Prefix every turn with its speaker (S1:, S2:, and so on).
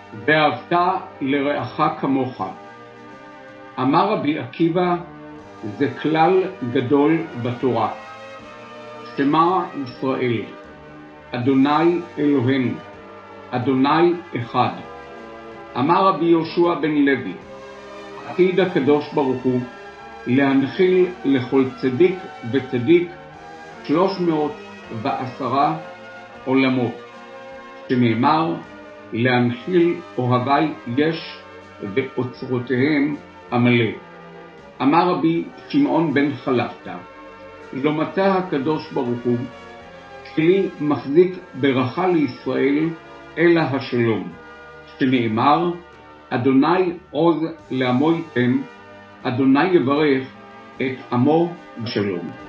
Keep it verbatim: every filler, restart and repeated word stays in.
S1: ואהבת לרעך כמוך. אמר רבי עקיבא, זה כלל גדול בתורה. שמע ישראל, אדוני אלוהינו, אדוני אחד. אמר רבי יהושע בן לוי, עתיד הקדוש ברוך הוא להנחיל לכל צדיק וצדיק שלוש מאות ועשרה עולמות, שנאמר, להנחיל אוהבי יש ואוצרותיהם עמלא. אמר רבי שמעון בן חלפתא, לא מצא הקדוש ברוך הוא כלי מחזיק ברכה לישראל אלא השלום, שנאמר, אדוני עוז לעמו ייתן, אדוני יברך את עמו בשלום.